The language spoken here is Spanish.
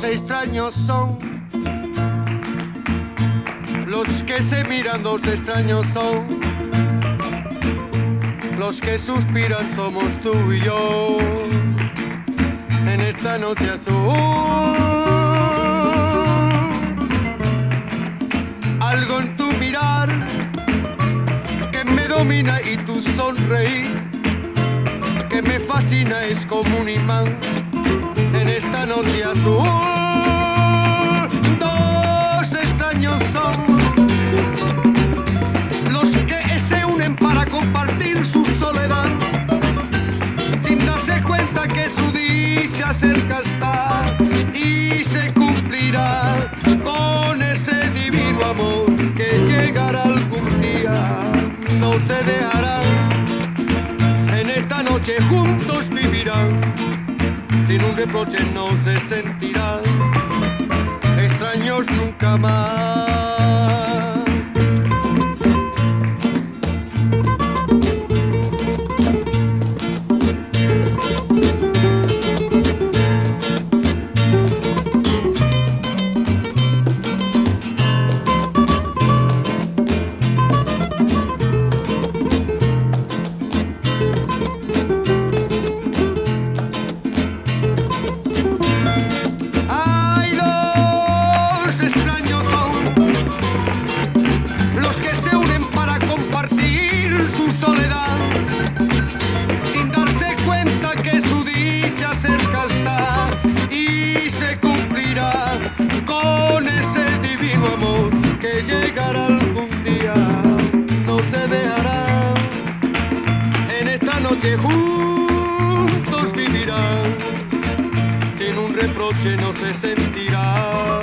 Dos extraños son los que se miran, dos extraños son los que suspiran, somos tú y yo en esta noche azul. Algo en tu mirar que me domina y tu sonreír que me fascina, es como un imán en esta noche azul. Dos extraños son los que se unen para compartir su soledad, sin darse cuenta que su dicha cerca está y se cumplirá con ese divino amor que llegará algún día. No se dejarán, en esta noche juntos vivirán, sin un reproche no se sentirán extraños nunca más. Llegará algún día, no se dejará, en esta noche juntos vivirán, sin un reproche no se sentirá.